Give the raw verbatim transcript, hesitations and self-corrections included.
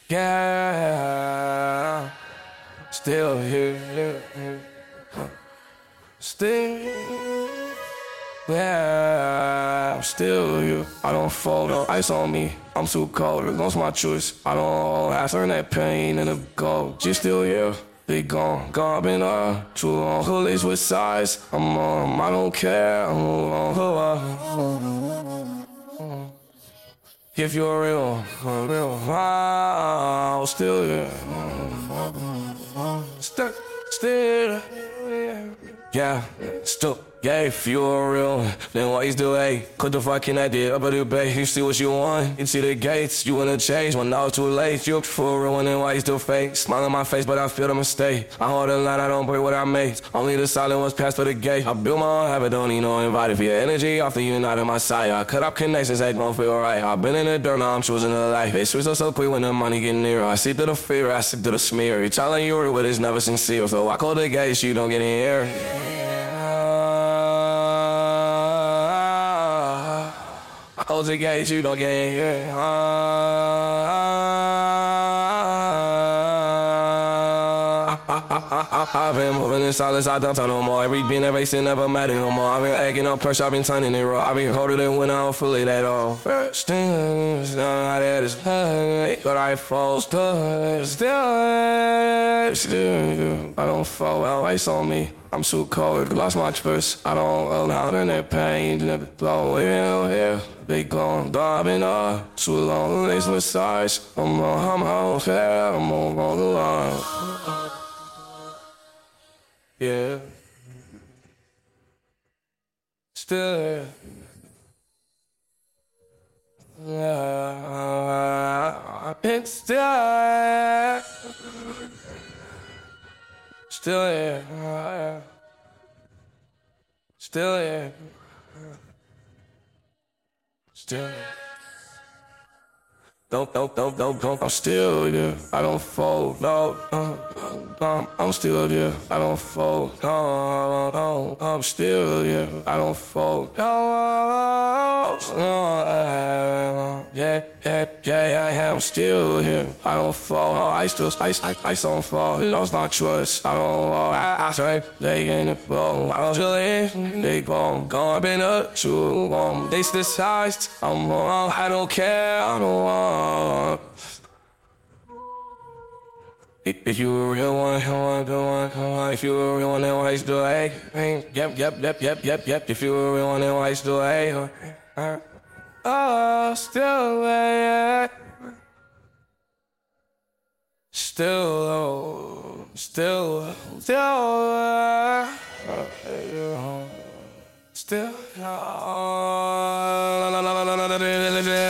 Yeah, still here, still, yeah, I'm still here. I don't fall, no ice on me. I'm too cold, lost my choice. I don't ask her that pain and the gold. She's still here. They gone, gone, been uh, too long. Her legs with size. I'm on, I don't care. I'm on her. If you're real, real, I'll still, yeah. Still, still, yeah, still. Yeah, if you were real, then why you still hate? Quit the fucking idea, up a debate. You see what you want, you see the gates. You wanna change when I was too late. You up for a real one, then why you still fake? Smile on my face, but I feel the mistake. I hold the line, I don't break what I made. Only the silent ones pass for the gate. I build my own habit, don't need no invite. If your energy off the you not in my side. I cut up connections, that don't feel right. I've been in the dirt, now I'm choosing the life. It switch up so quick when the money get near. I see through the fear, I see through the smear. You telling you real, but it's never sincere. So I call the gates, you don't get in here. Close the gates, you don't get in here. Uh, I've been moving in silence, I don't talk no more. Every being that racing never matter no more. I've been acting up pressure, I've been turning it raw. I've been colder than when I don't feel it at all. First thing is not that is high, but I fall still, still, still. I don't fall out, ice on me. I'm too cold, lost my purse. I don't allow in that pain, never blow here. They gone, diving up, too long, lace with size. I'm on, I'm out here, I'm on the line. Yeah. Still, yeah, it's still, still here, yeah. Still here, still here. Don't, don't, don't, don't, don't, I'm still here. I don't fold, no, no, no, I'm still here. I don't fold, no, no, I'm still here. I don't fold, no, no, yeah, yeah, yeah, I am still here. I don't fall, no, I still, I, I, I don't fall. Lost my trust. I don't fall. I, I say they ain't the ball. I don't really, they gone, gone, been up too long. They decided I'm wrong. I don't care. I don't want. If you a real one, come on, come on, come on. If you a real one, then why you still hate? Yep, yep, yep, yep, yep, yep. If you a real one, then why you still hate? Oh, still hate. Still, still, still, still, still.